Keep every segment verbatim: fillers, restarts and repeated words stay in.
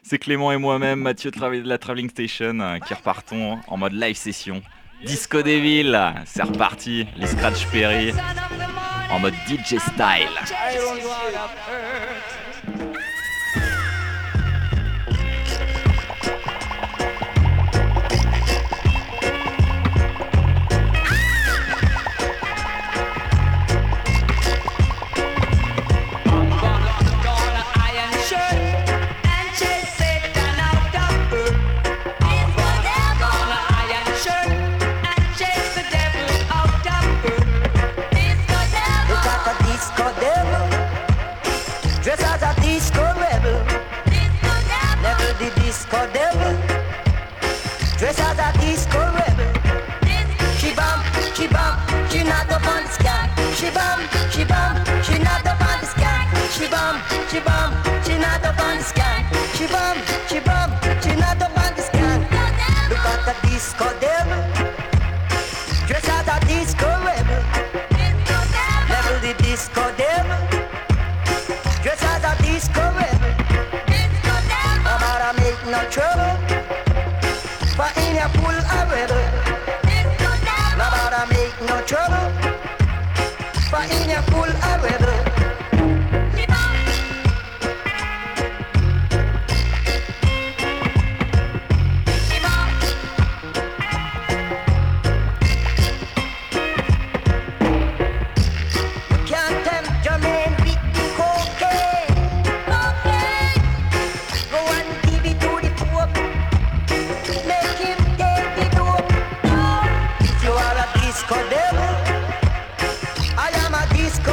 C'est Clément et moi-même, Mathieu de la Travelling Station, euh, qui repartons en mode live session. Disco Devil, c'est reparti, les Scratch Perry, en mode D J style. Disco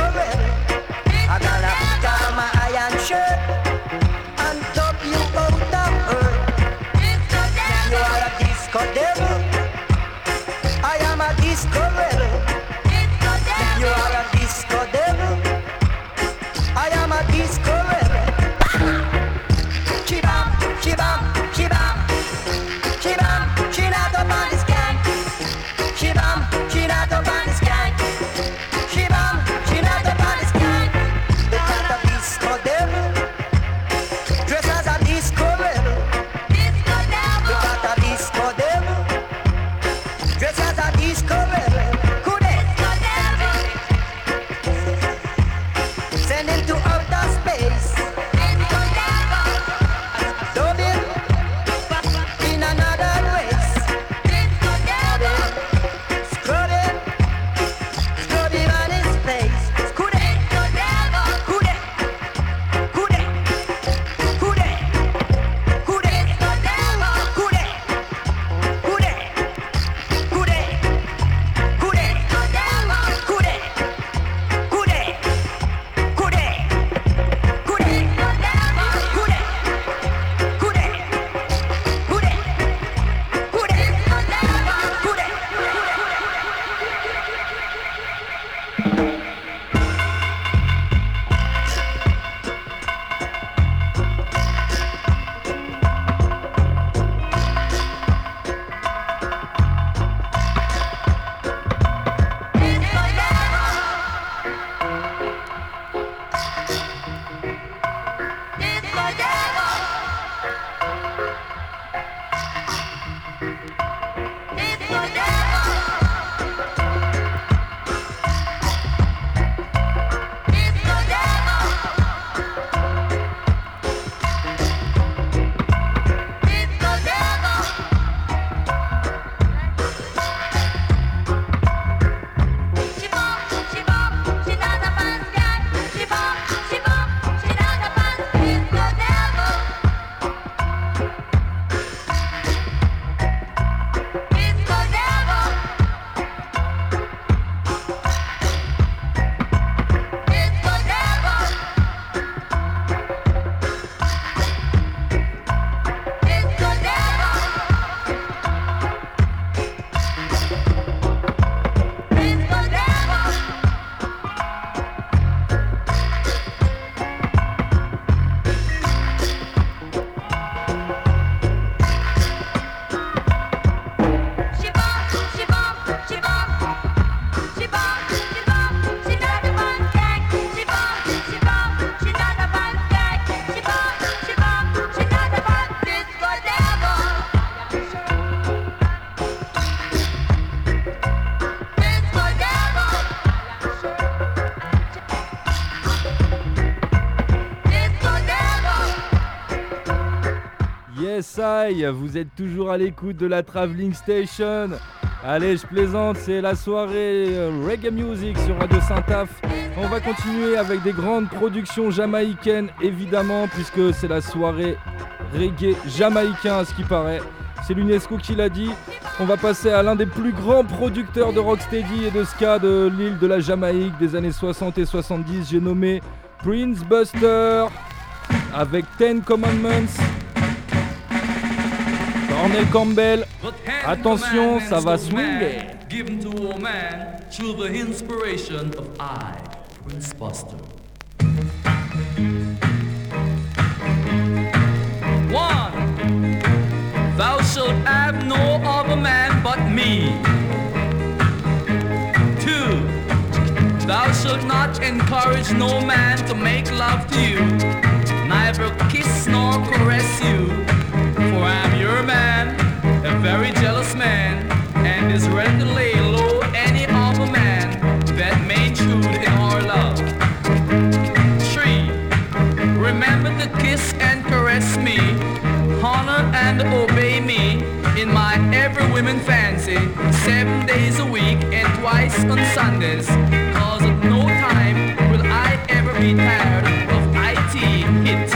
Yes, I, vous êtes toujours à l'écoute de la Traveling Station. Allez, je plaisante, c'est la soirée Reggae Music sur Radio Saint-Af. On va continuer avec des grandes productions jamaïcaines, évidemment, puisque c'est la soirée reggae jamaïcain, à ce qui paraît. C'est l'UNESCO qui l'a dit. On va passer à l'un des plus grands producteurs de rocksteady et de ska de l'île de la Jamaïque des années soixante et soixante-dix. J'ai nommé Prince Buster avec Ten Commandments. Cornel Campbell, attention, ça va swinger. Given to all man through the inspiration of I, Prince Buster. One, thou shalt have no other man but me. Two, thou shalt not encourage no man to make love to you, neither kiss nor caress you. For I'm your man, a very jealous man, and is ready to lay low any other man that may intrude in our love. Three, remember to kiss and caress me, honor and obey me in my every woman fancy, seven days a week and twice on Sundays, cause at no time will I ever be tired of I T hit.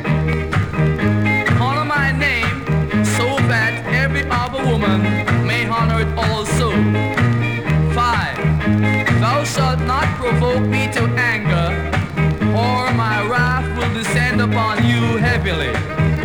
Woman may honor it also. Five, thou shalt not provoke me to anger, or my wrath will descend upon you heavily.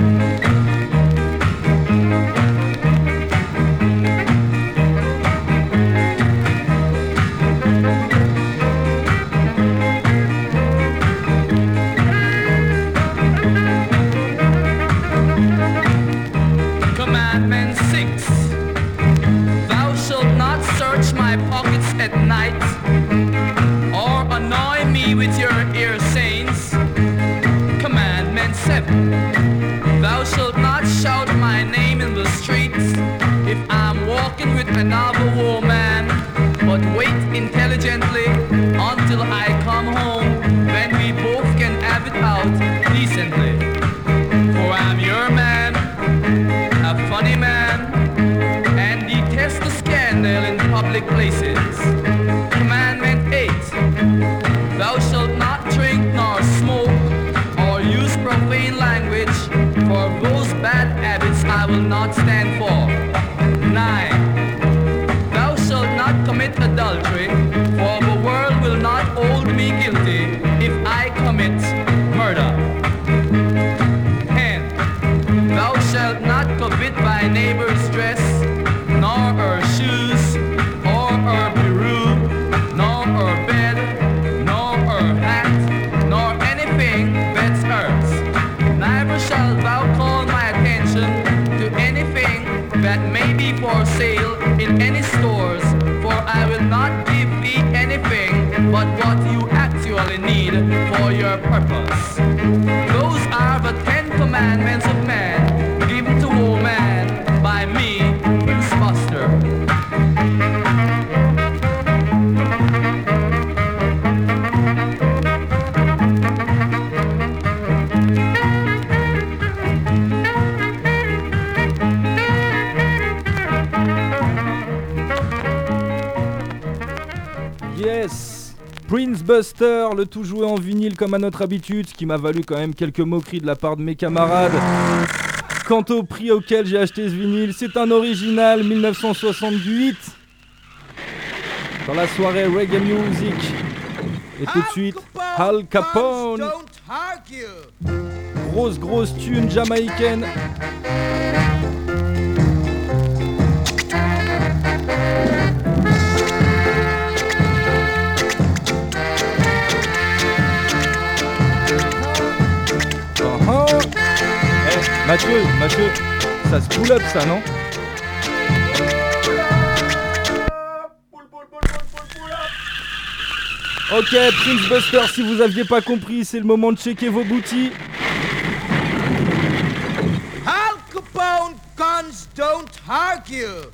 Commandment six, thou shalt not search my pockets at night, or annoy me with your ear sayings. Commandment seven, thou shalt not shout my name in the streets if I'm walking with another woman, but wait intelligently until I come home, when we both can have it out decently. For I'm your man, a funny man, and detest the scandal in public places. Commandment eight, thou shalt not drink nor smoke or use profane language, for those bad habits I will not stand for. Nine, thou shalt not commit adultery, for the world will not hold me guilty if I commit murder. Ten, thou shalt not covet thy neighbor's dress, nor her shoes, or her bureau, nor her bed, nor her hat, nor anything that's hers. Neither shalt thou call my attention to anything that may be for sale in any stores, for I will not give thee anything but what you actually need for your purpose. Those are the Ten Commandments of man, given to all man by me, Prince Buster. Yes, Prince Buster, le tout joué en vinyle comme à notre habitude, ce qui m'a valu quand même quelques moqueries de la part de mes camarades. Quant au prix auquel j'ai acheté ce vinyle, c'est un original dix-neuf cent soixante-huit dans la soirée Reggae Music. Et tout de suite, Al Capone. Grosse grosse tune jamaïcaine. Mathieu, Mathieu, ça se pull up ça, non? Ok, Prince Buster, si vous aviez pas compris, c'est le moment de checker vos boutis. Al Capone guns don't argue.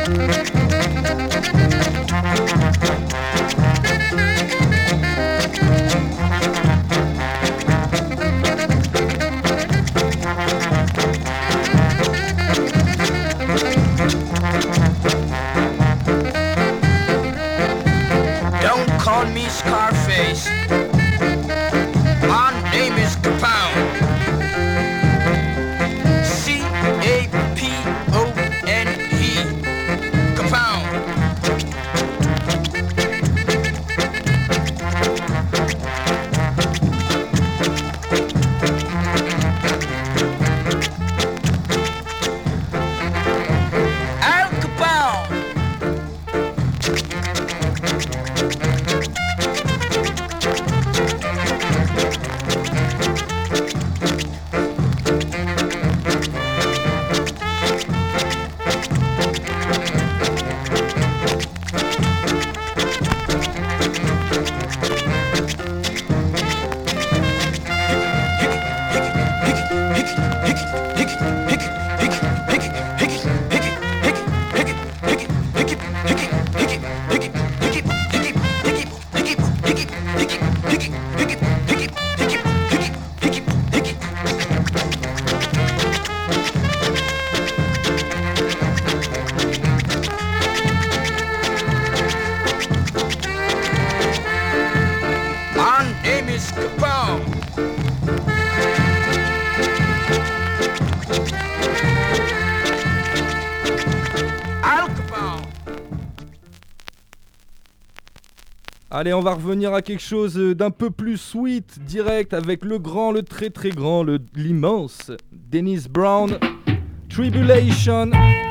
Allez, on va revenir à quelque chose d'un peu plus sweet, direct, avec le grand, le très très grand, le, l'immense Dennis Brown, Tribulation.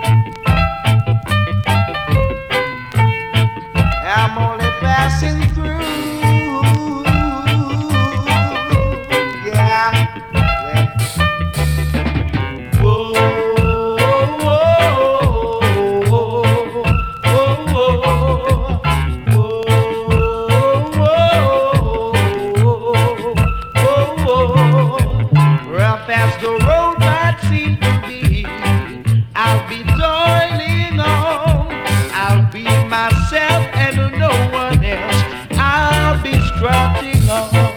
I'm only passing through, yeah. Whoa, whoa, whoa, whoa, whoa, rough as the road might seem to be, I'll be toiling on. I'll be myself and no one else. I'll be strutting on.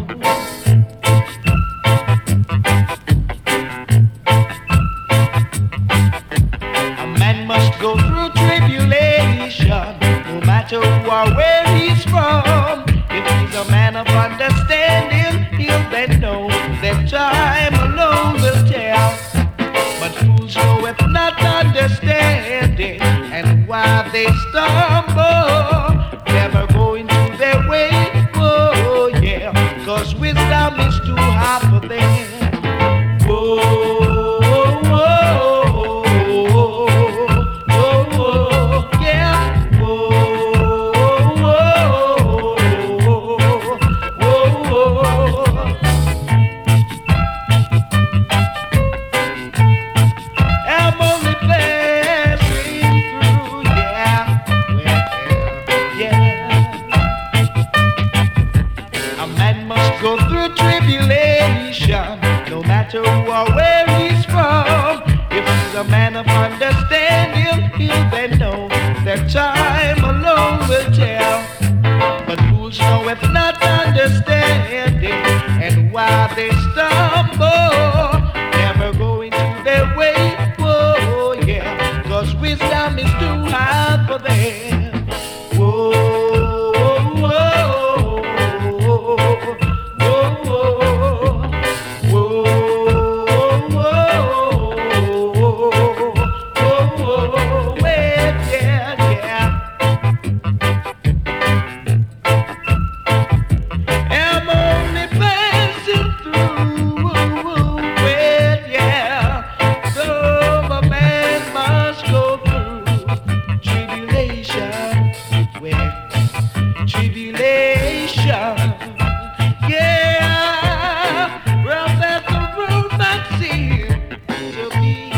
A man must go through tribulation, no matter who or where he's from. If he's a man of understanding, he'll then know that time alone will tell. But fools know if not understanding, and why they stumble, never going to their way. Oh yeah, cause wisdom is too hard for them. Whoa, whoa, whoa, whoa, whoa, yeah. Whoa, whoa, whoa, whoa. I'm only passing through, yeah, well, yeah. A man must go through tribulation, no matter who or where he's from. If he's a man of understanding, he'll then know that time alone will tell. But fools know if not understanding, and why they stumble, never going to their way. Oh yeah, cause wisdom is too hard for them. Whoa, whoa, whoa, whoa, whoa, whoa, whoa, well, yeah, yeah. I'm only passing through, well, yeah. So a man must go through tribulation, well, tribulation, yeah. Well, that's the road that seems to be,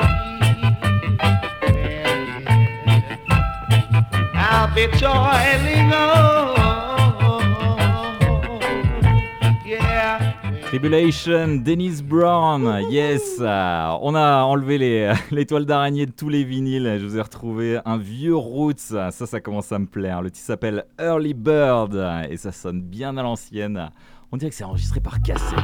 well, yeah. I'll be toiling on, yeah. Well, Tribulation, Dennis Brown, yes. On a enlevé les, les toiles d'araignée de tous les vinyles. Je vous ai retrouvé un vieux Roots. Ça, ça commence à me plaire. Le titre s'appelle Early Bird et ça sonne bien à l'ancienne. On dirait que c'est enregistré par cassette.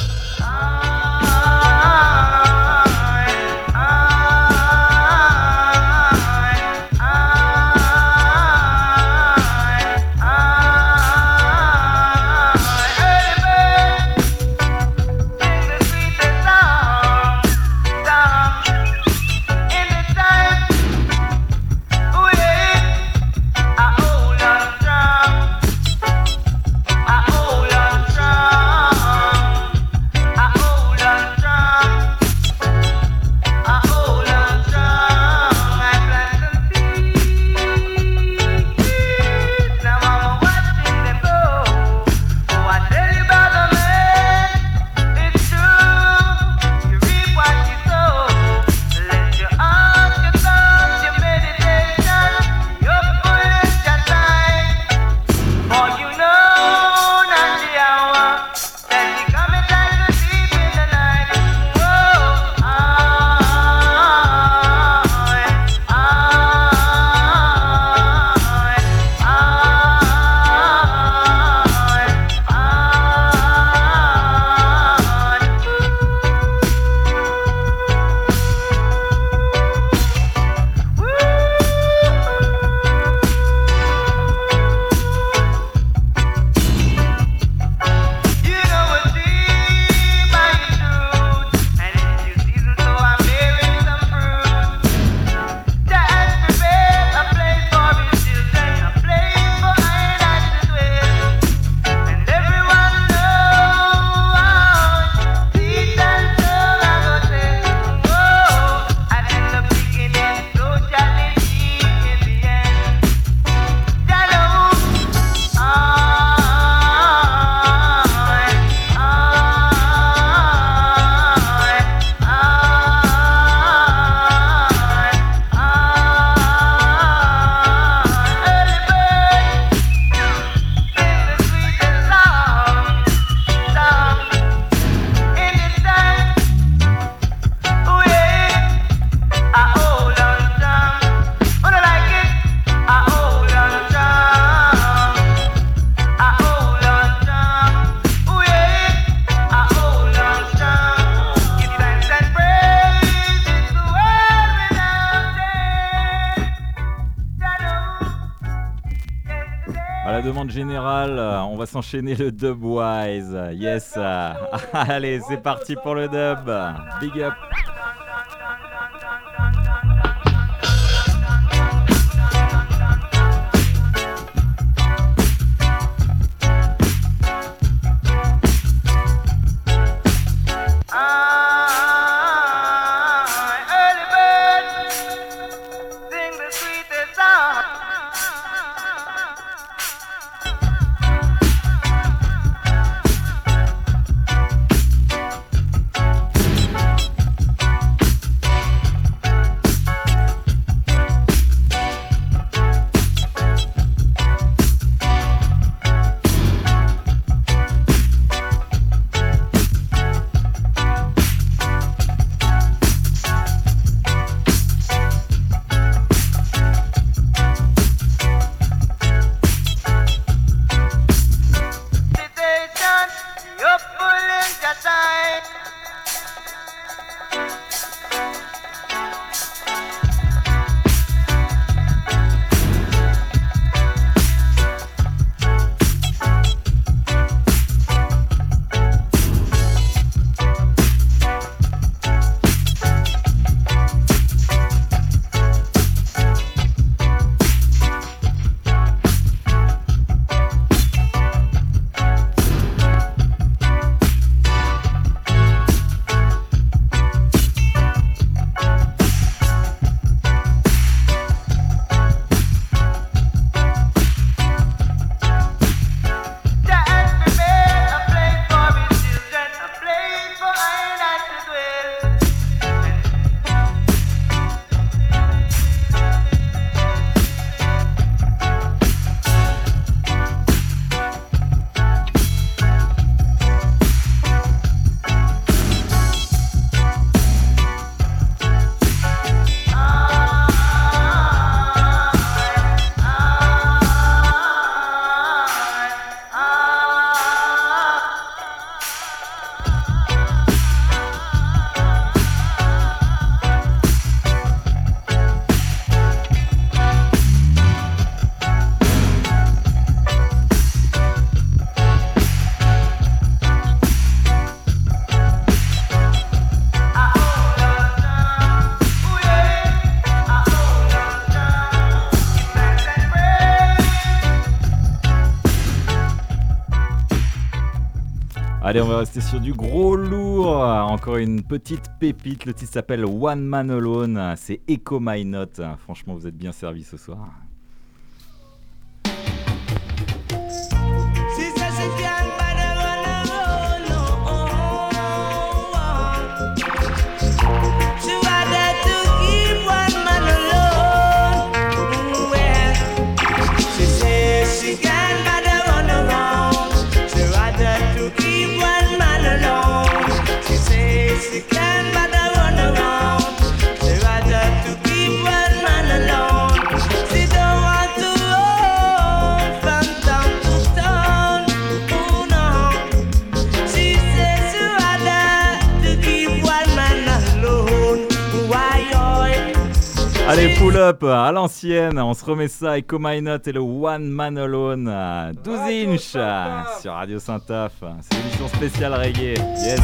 Demande générale, on va s'enchaîner le Dubwise. Yes. Allez, c'est parti pour le dub. Big up. Allez, on va rester sur du gros lourd. Encore une petite pépite. Le titre s'appelle One Man Alone. C'est Echo My Note. Franchement, vous êtes bien servis ce soir. Allez, pull up à l'ancienne, on se remet ça avec Echo My Note et le One Man Alone, douze inch sur Radio Saint-Af. C'est l'émission spéciale reggae. Yes.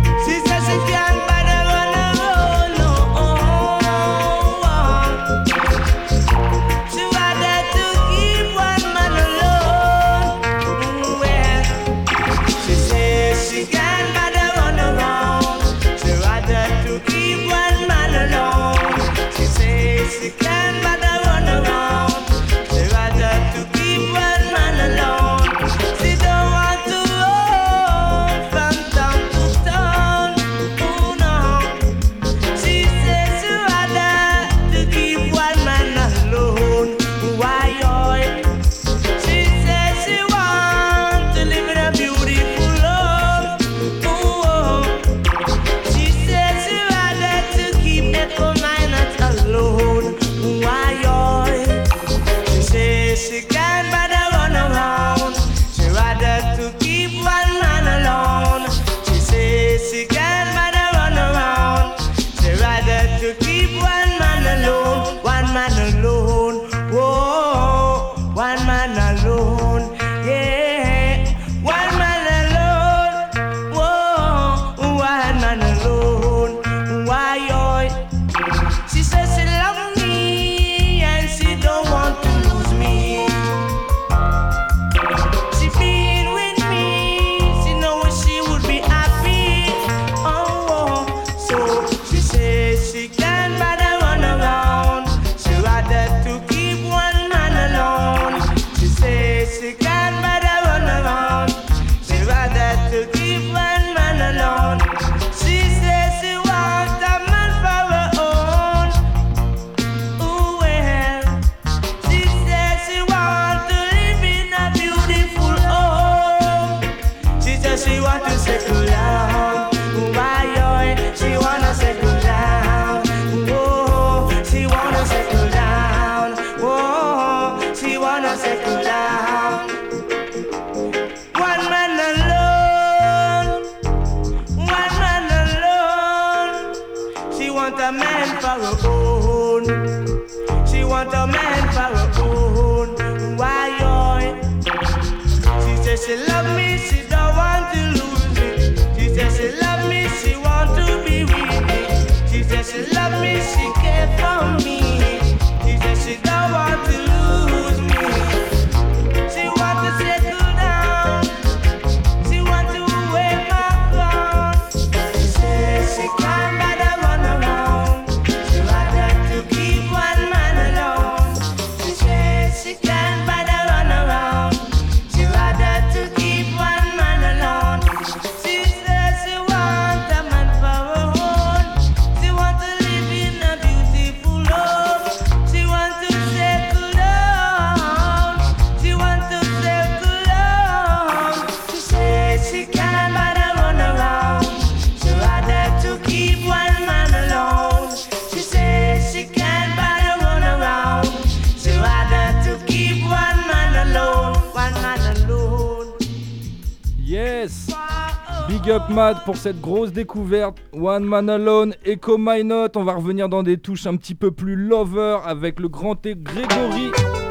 Big up Mad pour cette grosse découverte. One Man Alone, Echo My Note. On va revenir dans des touches un petit peu plus lover avec le grand Grégory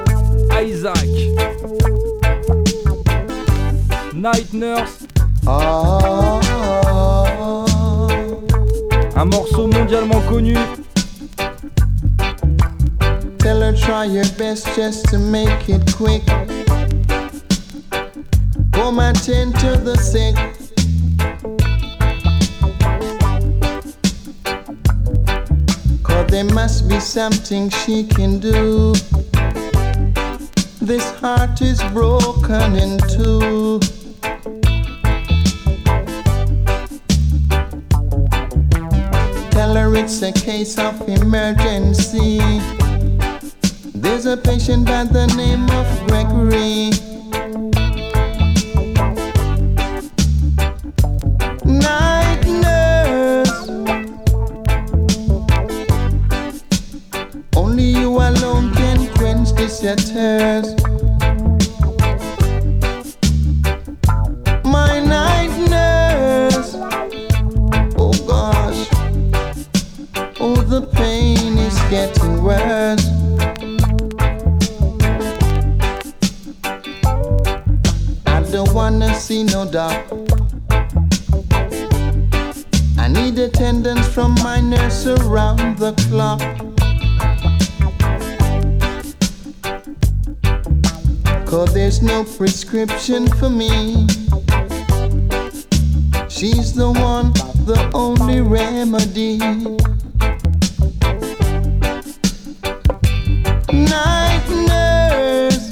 Isaac. Night Nurse. Un morceau mondialement connu. Tell her try your best just to make it quick. Come attend to the sick. there must be something she can do. This heart is broken in two. Tell her it's a case of emergency. There's a patient by the name of Gregory. Night nurse, only you alone can quench this your thirst. My night nurse, oh gosh, oh the pain is getting worse. I don't wanna see no doctor. I need attendance from my nurse around the clock. Cause there's no prescription for me. She's the one, the only remedy. Night nurse,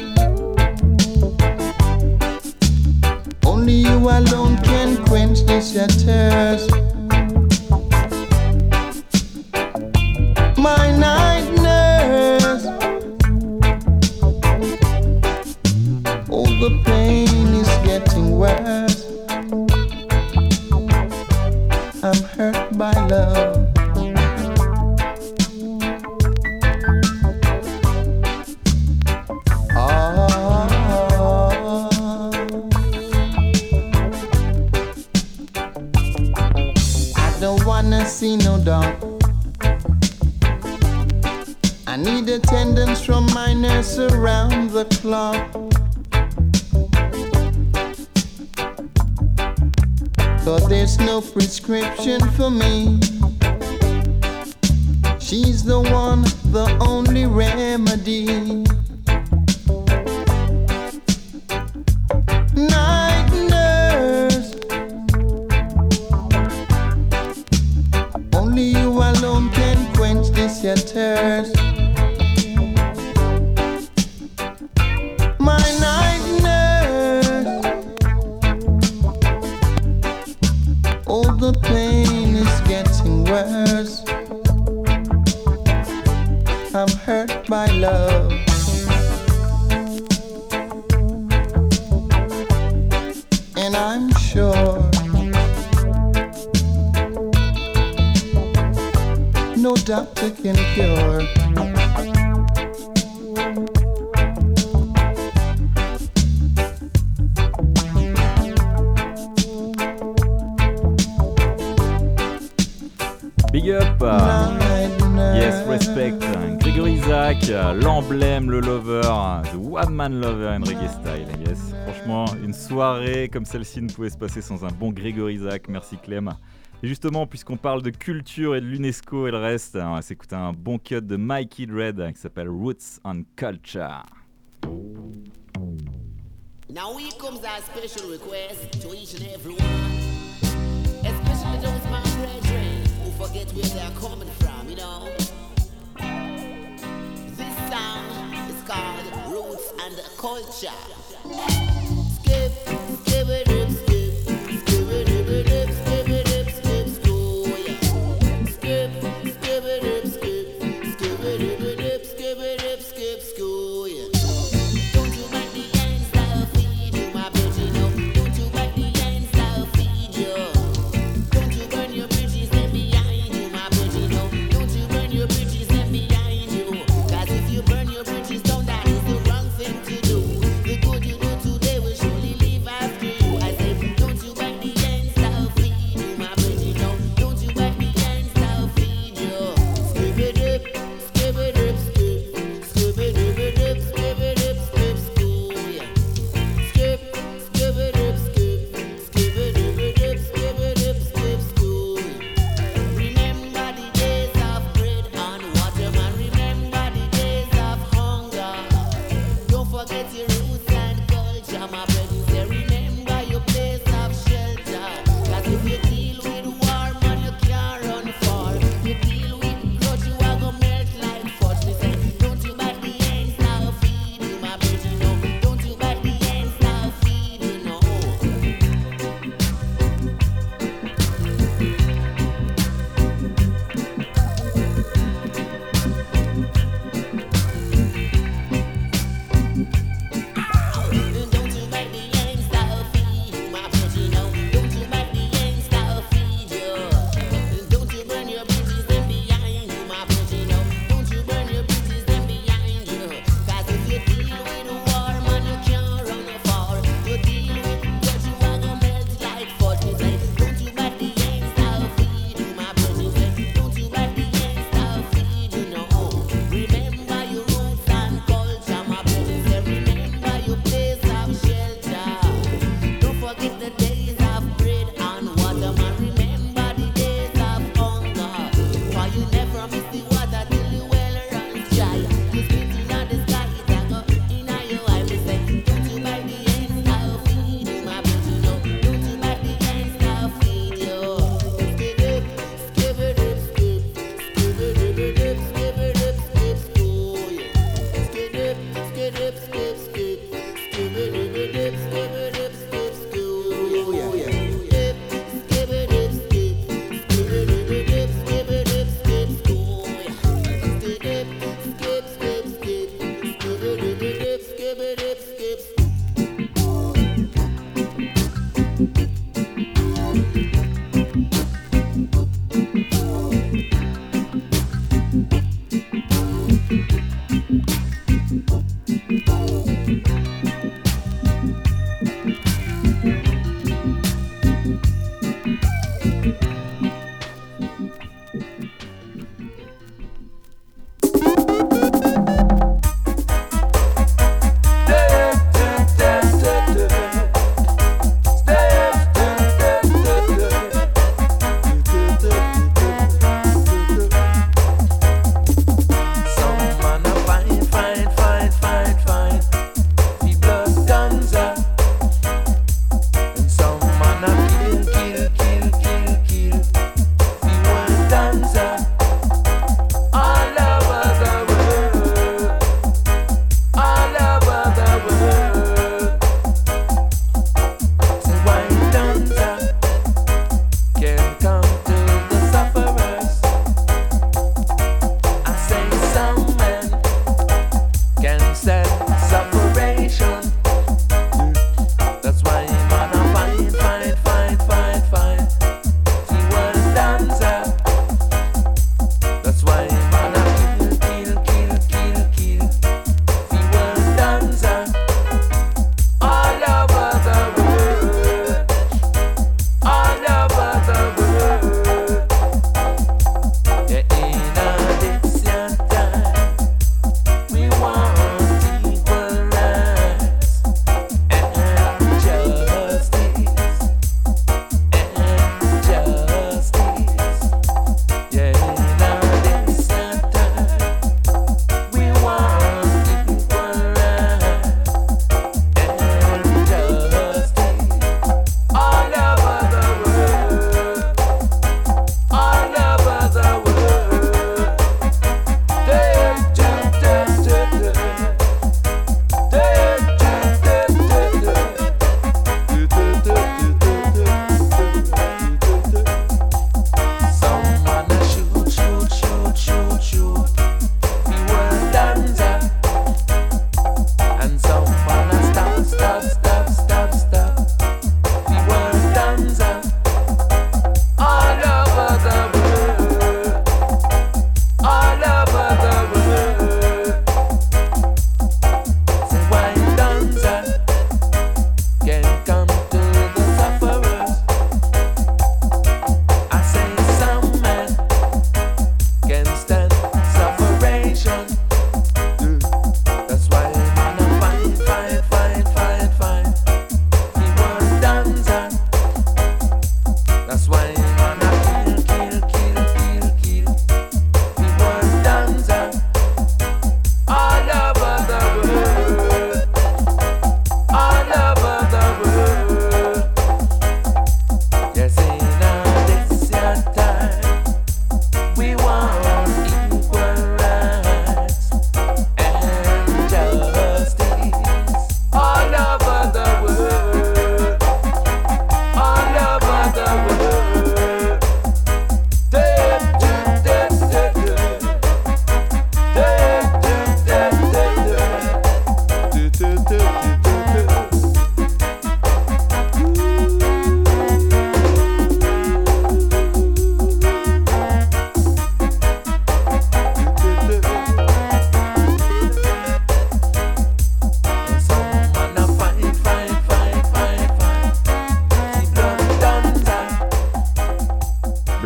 only you alone can quench this your thirst. My night nurse, oh the pain is getting worse. I'm hurt by love. See no doubt. I need attendance from my nurse around the clock. Cause there's no prescription for me. She's the one, the only remedy. Night nurse, only you alone can quench this your thirst. My night nurse, oh the pain is getting worse. I'm hurt by love. And I'm sure no doctor can cure. Big up. Night nurse. Yes, respect. Gregory Isaac, l'emblème, le lover, the one man lover in reggae style. Yes, franchement, une soirée comme celle-ci ne pouvait se passer sans un bon Gregory Isaac. Merci Clem. Et justement, puisqu'on parle de culture et de l'UNESCO et le reste, on va s'écouter un bon cut de Mikey Dread qui s'appelle Roots and Culture. Now here comes our special request to each and every one, especially those my brethren who forget where they're coming from, you know. This song is called Roots and Culture. Skip, skip it up, skip, skip it up, skip it up, skip it up, skip, school, yeah. Skip, skip it up, skip, skip it up, skip it up, skip, school, yeah. Don't you make the ends that feed you, my bitch, you know. Don't you make the ends that feed you. Don't you burn your bridges then behind you, my bitch, you know. Don't you burn your bridges then behind you. Cause if you burn your bridges down, that is the wrong thing to do. The good you do today will surely leave after you. I say, don't you make the ends that feed you, my bitch, you know. Don't you make the ends that feed you. Skip it up, skip it up, skip, skip it up, skip it up, skip.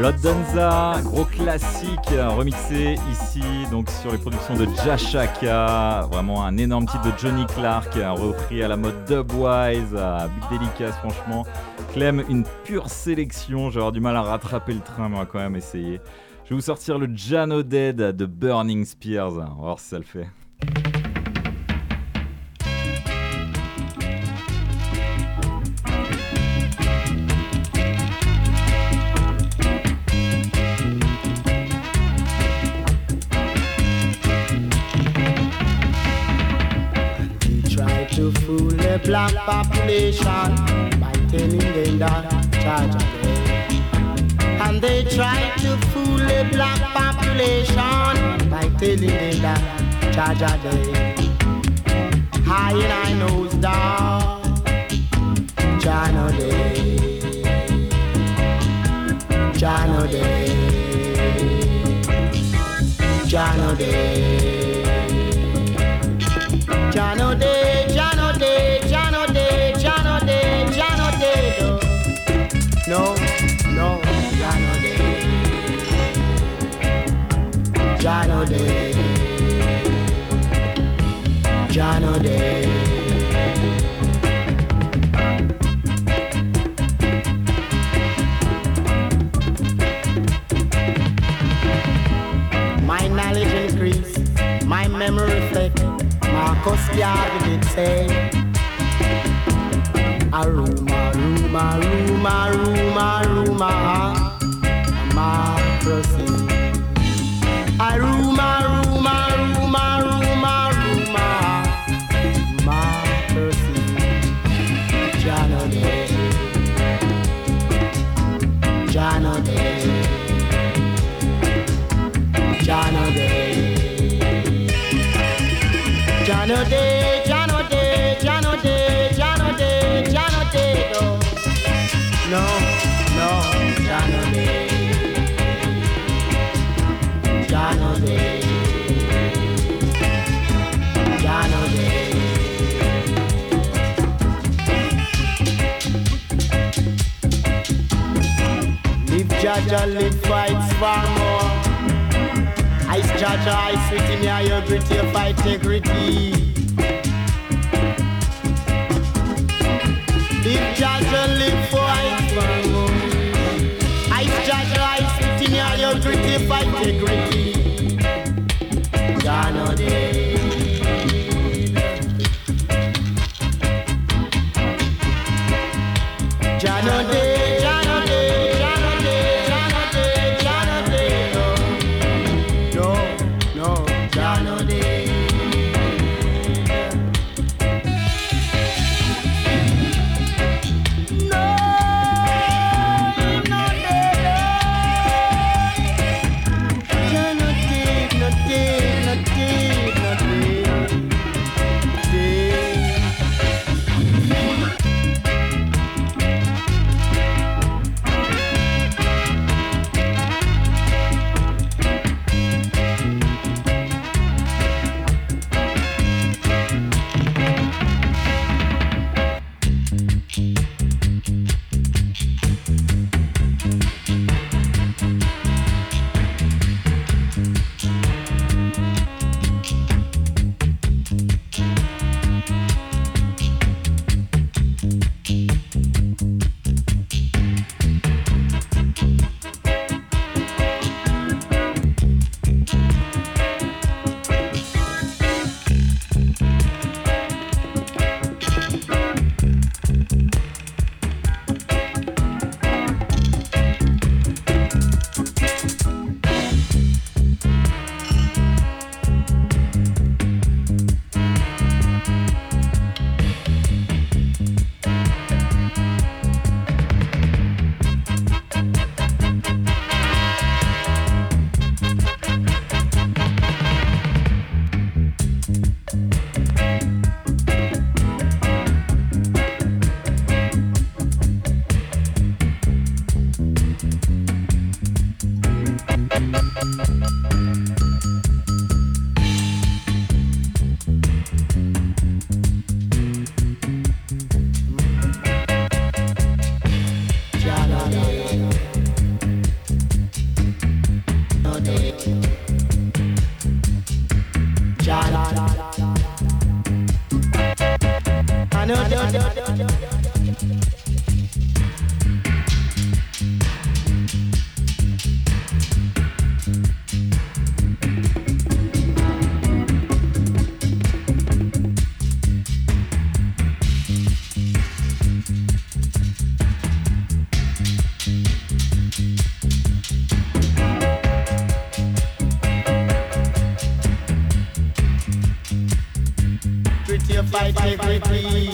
Blood Danza, gros classique remixé ici donc sur les productions de Jashaka, vraiment un énorme titre de Johnny Clark repris à la mode Dubwise, Big Delicas franchement. Clem, une pure sélection, j'ai avoir du mal à rattraper le train mais on va quand même essayer. Je vais vous sortir le Jano Dead de Burning Spears, on va voir si ça le fait. To fool the black population by telling them that Jah Jah. And they try to fool the black population by telling them that Jah Jah. High in I knows down Jah no day, Jah no day, Jah no day, Jah no day. No, no, Jah no day, Jah no day, Jah no day. My knowledge increase, my memory reflect. Marcus Garvey did say, a rumor, rumor, rumor, rumor, rumor, democracy. A rumor, rumor, rumor, rumor, rumor, democracy. Jah no day, Jah no day, Jah no day, Jah no day, Jah no day, Jah no day, Jah no day, Jah no day, no, no, Jah no day, Jah no day, Jah no day. Live Jah Jah, live fights for more. Ice Jah Jah, ice with him, yeah, you gritty, you fight integrity. Live Jah Jah, live fight for more. Ice Jah Jah, ice with him, yeah, you gritty, fight integrity. Jah no day, Jah no day. Jah pretty fight every day.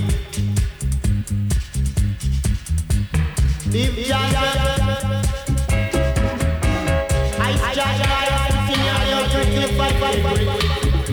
If Jah I Jah sing your pretty fight every day.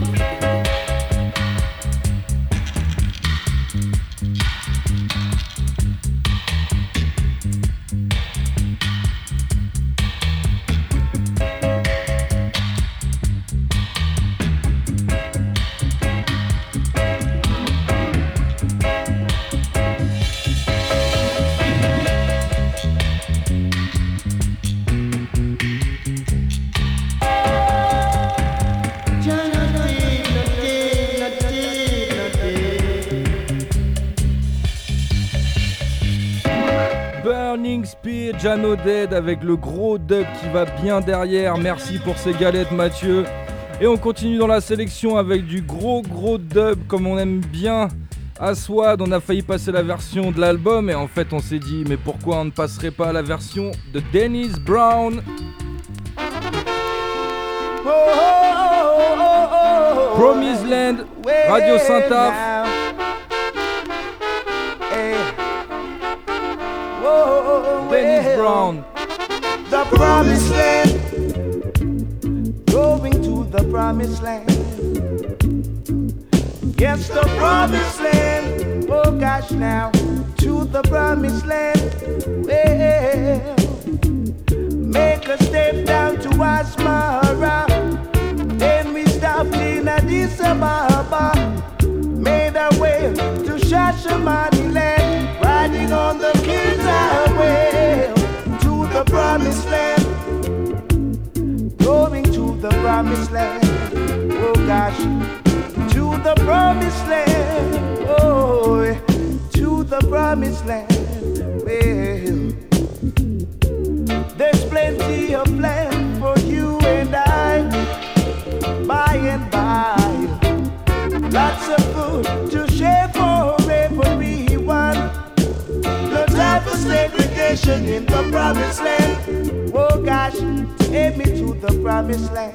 Jah O'Dead avec le gros dub qui va bien derrière. Merci pour ces galettes, Mathieu. Et on continue dans la sélection avec du gros gros dub comme on aime bien. Aswad, on a failli passer la version de l'album et en fait on s'est dit mais pourquoi on ne passerait pas la version de Dennis Brown. Oh, oh, oh, oh, Promised Land, Radio Saint-Af. Dennis Brown. The promised land, going to the promised land. Yes, the promised land. Oh gosh, now to the promised land. Well, make a step down to Asmara. Then we stopped in Addis Ababa. Made our way to Shashamani land, riding on the King's Highway to the promised land, going to the promised land. Oh gosh, to the promised land. Oh, to the promised land. Well, there's plenty of land for you and I, by and by. Lots of food to share for everyone. No time for segregation in the promised land. Oh gosh, take me to the promised land.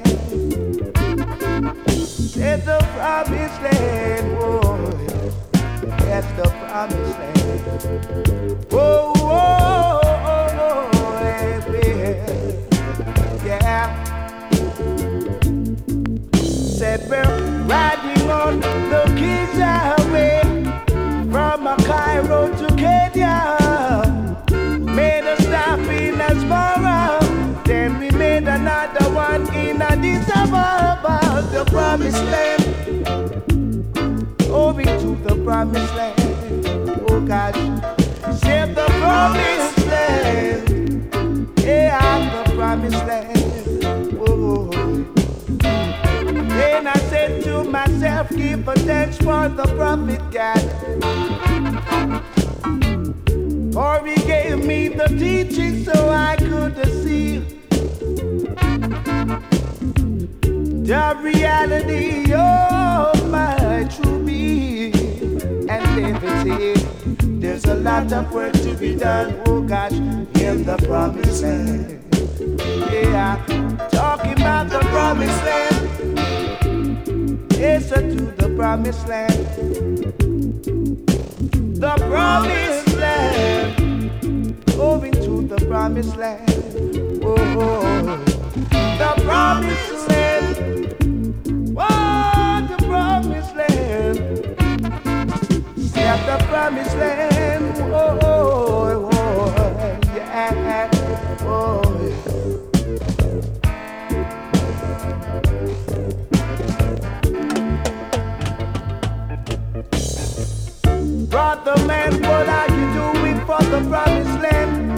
It's the promised land, oh, that's the promised land. Oh, oh, oh, oh, yeah, yeah. Said we're riding on the King's Highway from Cairo to Kenya. Made a stop in Asmara, then we made another one in Addis Ababa. The promised land, over to the promised land. Oh gosh, save the promised land. Yeah, the promised land. Oh. Then I said to myself, give a thanks for the prophet God, for he gave me the teaching so I could see the reality of my true being and liberty. There's a lot of work to be done, oh gosh, in the promised land. Yeah, talking about the promised land. Yes, to the promised land. The promised land. Going to the promised land. Oh, oh. The promised land. Oh, the promised land. Yeah, the promised land. Oh, oh, oh, yeah. Oh, yeah. Brother man, what are you doing for the promised land?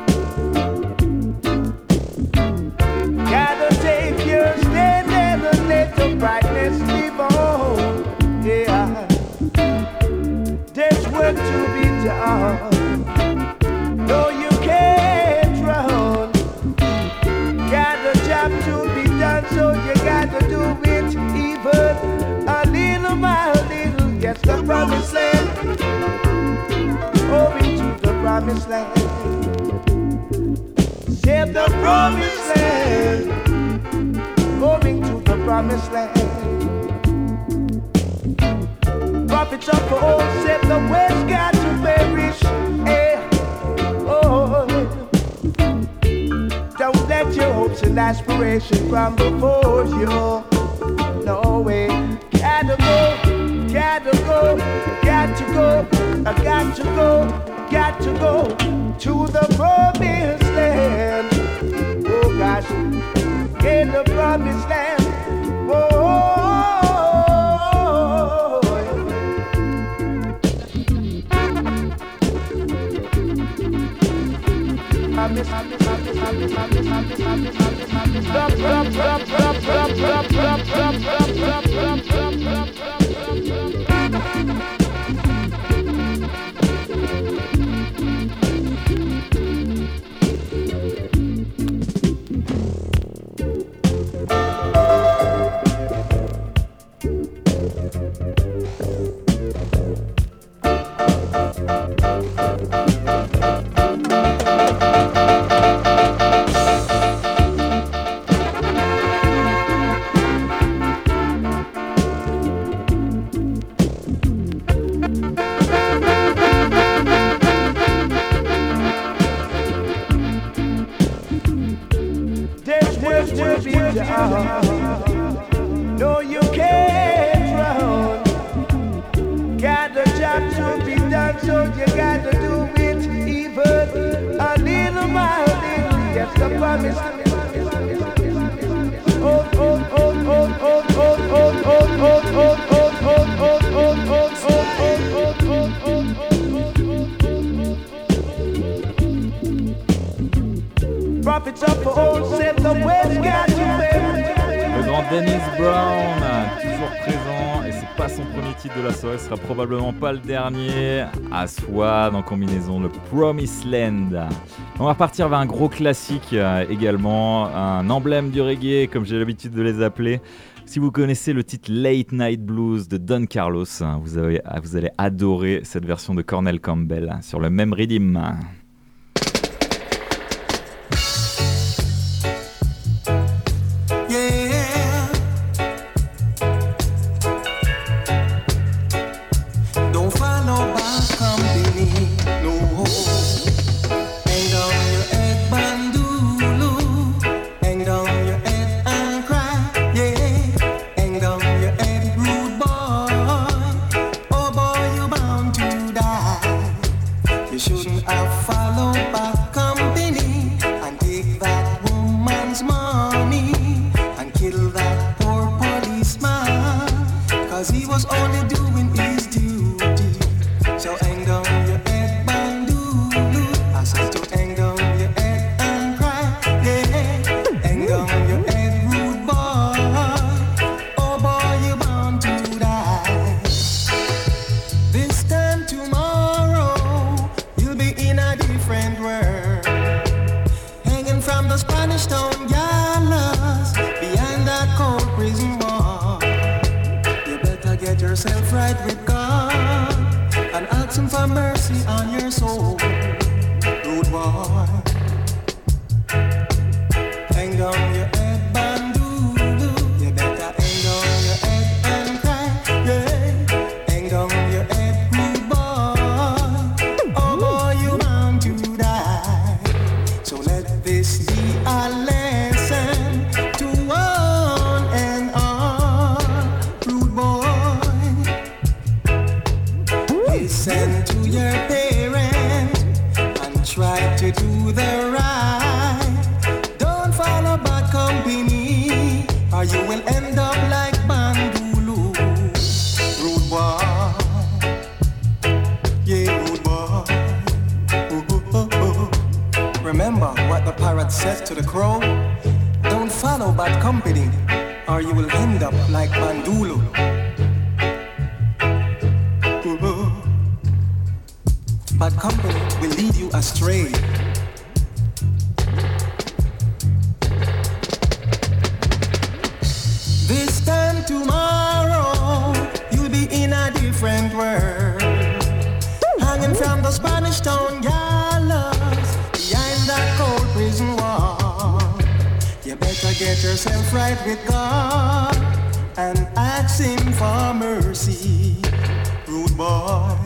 Gotta take your stand and let the brightness live on. Yeah, there's work to be done. No, you can't run. Got a job to be done, so you gotta do it even a little by little. Yes, the promised land. Going to the promised land. Save the promised land. Going to the promised land. Prophets of old said the West got to perish. Hey, oh, don't let your hopes and aspirations crumble before you. No way, gotta go, gotta go, got to go, I got to go, got to go to the promised land. Oh gosh, in the promised land. Oh. No, you can't run. Got a job to be done, so you gotta do it even a little while. Yes, the promise. Oh, oh, oh, oh, oh, oh, oh, oh, oh, oh, oh, prophets of old said the West got to pay. Le grand Dennis Brown, toujours présent, et c'est pas son premier titre de la soirée, ce sera probablement pas le dernier. Aswan en combinaison, le Promised Land. On va repartir vers un gros classique euh, également, un emblème du reggae, comme j'ai l'habitude de les appeler. Si vous connaissez le titre Late Night Blues de Don Carlos, vous, avez, vous allez adorer cette version de Cornell Campbell sur le même rhythm. Rude rude boy.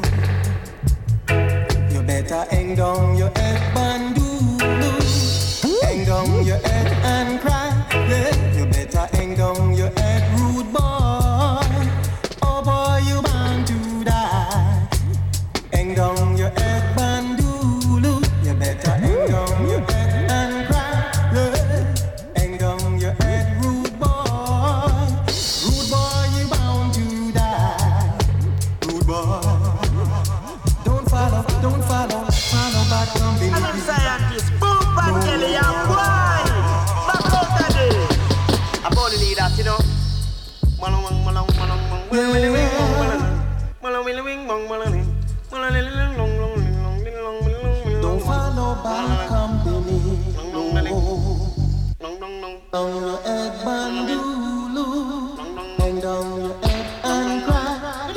You better hang down your head, bandulu. Hang down your head and cry. Yeah, you better hang down your head, rude boy. Oh boy, you bound to die. Hang down your head, bandulu. You better hang down your head and cry. Yeah, hang down your head, rude boy. Rude boy, you bound to die. Rude boy. Don't follow, don't follow, follow back company. I'm a scientist, boom, back Kelly, I'm wild. Back out of there. I'm born to lead that, you know. Malong, malong, malong, malong, malong, malong, malong, malong, malong, don't follow back company. Down your head, bandulu. Hang down your head and cry.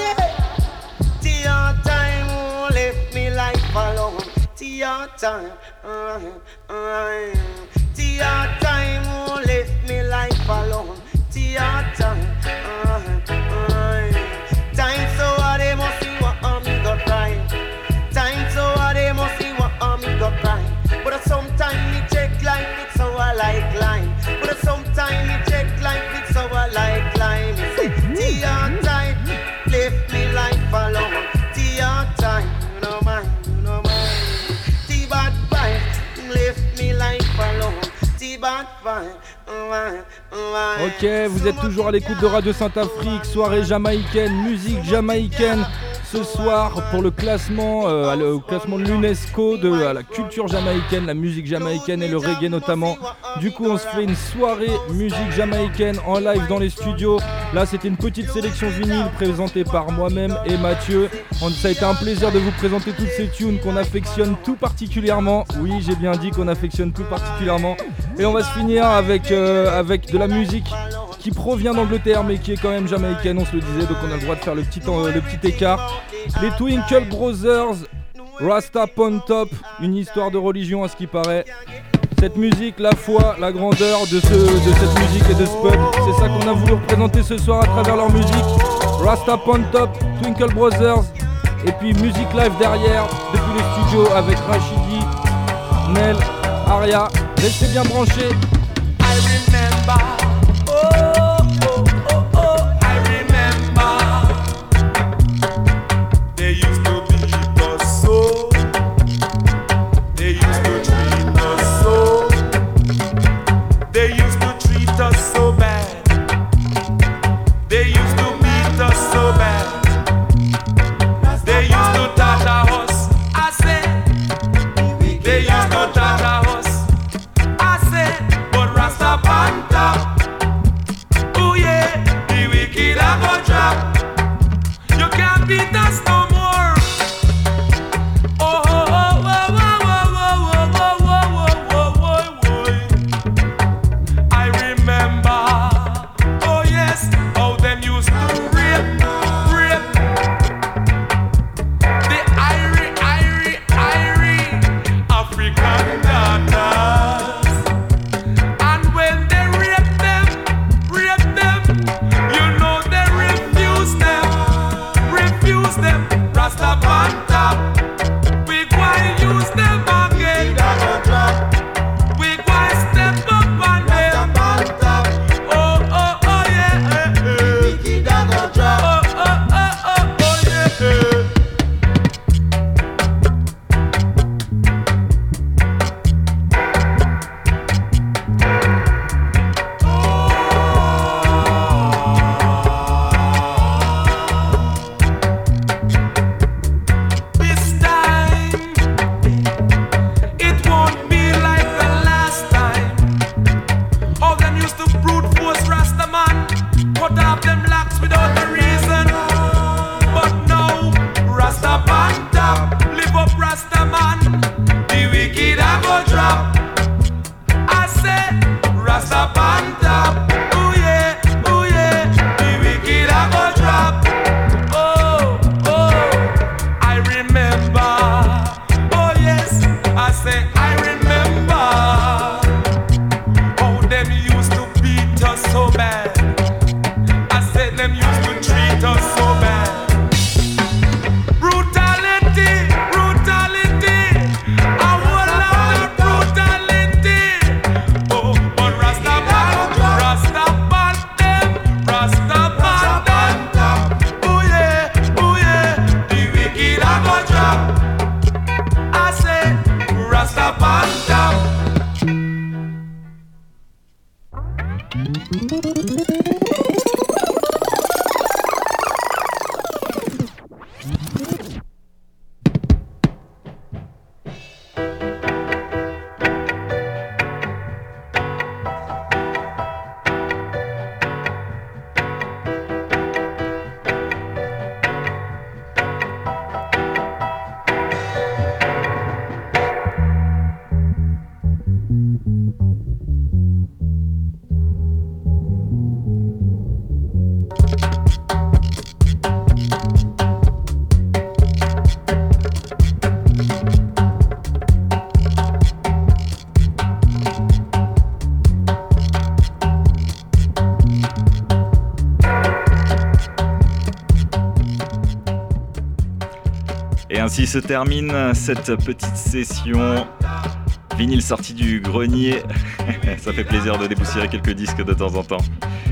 Tia time won't left me like alone. Tia time, uh, uh, Tia time won't left me like alone. Tia time, uh, uh, time so what they must see what um me got right. Time so what they must see what um me got right. But sometimes me check like it's so I like line. But sometimes me check like it's so I like line. Me say Tia time left me like alone. Tia time, you know man, you know man. Tia bad vibes left me like alone. Tia bad vibes. Ok, vous êtes toujours à l'écoute de Radio Saint-Afrique, soirée jamaïcaine, musique jamaïcaine. Ce soir, pour le classement, euh, le classement de l'UNESCO de euh, la culture jamaïcaine, la musique jamaïcaine et le reggae notamment. Du coup, on se fait une soirée musique jamaïcaine en live dans les studios. Là, c'était une petite sélection vinyle présentée par moi-même et Mathieu. On, ça a été un plaisir de vous présenter toutes ces tunes qu'on affectionne tout particulièrement. Oui, j'ai bien dit qu'on affectionne tout particulièrement. Et on va se finir avec, euh, avec de la musique qui provient d'Angleterre mais qui est quand même jamaïcaine, on se le disait, donc on a le droit de faire le petit, euh, le petit écart. Les Twinkle Brothers, Rasta Pon Top, une histoire de religion à ce qui paraît. Cette musique, la foi, la grandeur de, ce, de cette musique et de ce peuple, c'est ça qu'on a voulu représenter ce soir à travers leur musique. Rasta Pon Top, Twinkle Brothers, et puis musique live derrière, depuis les studios avec Rachidi, Nel, Aria. Restez bien branchés. I remember. Oh, oh, oh, oh, I remember. They used to beat us so. They used to treat us so. They used to treat us so bad. They used to beat us so bad. They used to tata us. I said. They used to tata us. I said. But Rasta Panta. Oh yeah, the wicked are gonna drop. You can't beat us no more. Oh, oh, oh, oh, oh, oh, oh, oh, oh, oh, oh, oh. I remember, oh yes, how them used to rape, rape. The Irie, Irie, Irie, African daughters. And when they rape them, rape them, you know they refuse them, refuse them. Rasta Panta, we gwine use them again. We gwine step up on them. Oh, oh, oh, yeah. Oh, oh, oh, oh, oh, yeah. Et ainsi se termine cette petite session vinyle sorti du grenier. Ça fait plaisir de dépoussiérer quelques disques de temps en temps.